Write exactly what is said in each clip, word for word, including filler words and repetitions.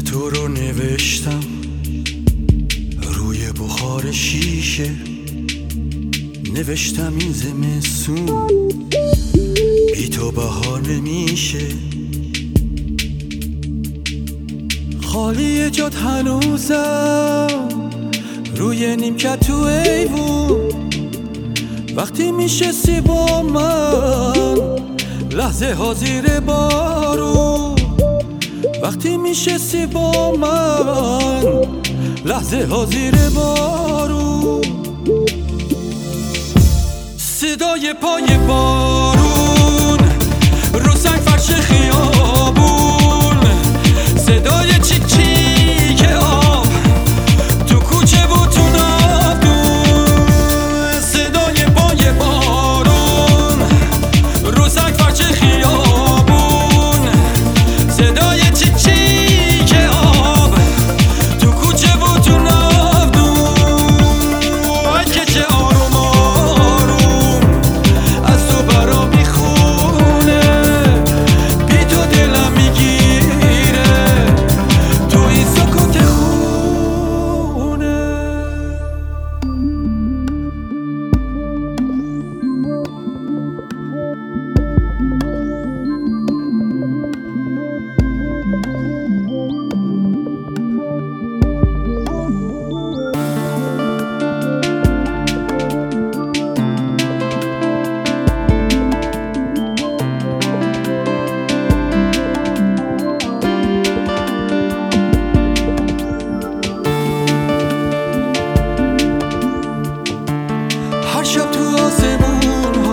تو رو نوشتم روی بخار شیشه، نوشتم این زمستون بی تو بهار نمیشه. خالی جات هنوزم روی نیمکت تو ایوون، وقتی میشستی با من لحظه ها زیر بارون، وقتی میشستی با من لحظه ها زیر بارون. صدای پای بارون رو سنگ فرش خیابون، صدای چیک چیک آب تو کوچه و تو ناودون، صدای پای بارون رو سنگ فرش خیابون، صدای چیک چیک آب تو کوچه و تو ناودون. ای که چه آروم آروم از تو برا میخونه، بی تو دلم میگیره تو این سکوت خونه. هر شب تو آسمون ها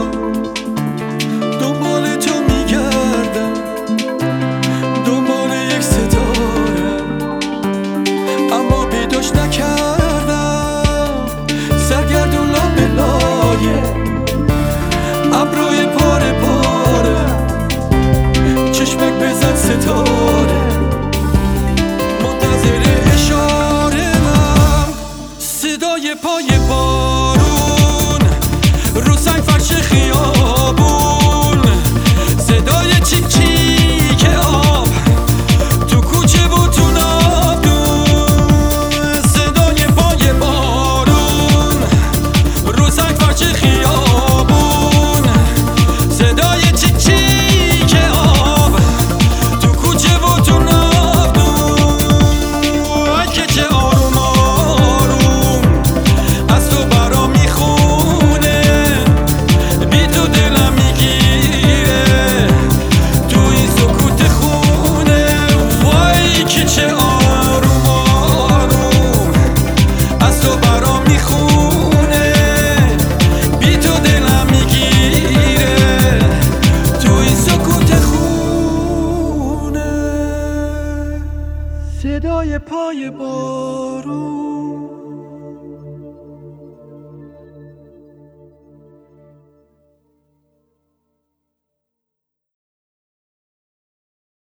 دنبال تو میگردم، دنبال یک ستاره، اما پیداش نکردم. سرگردون لابه لایه ابروی پاره پاره، چشمک بزن ستاره، منتظر اشاره من. صدای پای بارون رو سنگ فرش خیابون، صدای چیک چیک آب تو کوچه و تو ناودون، صدای پای بارون رو سنگ فرش خیابون، صدای چیک چیک آب تو کوچه و تو ناودون. ای که چه آروم آروم از تو برا میخونه، بی تو دلم میگیره تو این سکوت خونه. وای که چه آروم آروم از تو برا میخونه، بی تو دلم میگیره تو این سکوت خونه. صدای پای بارون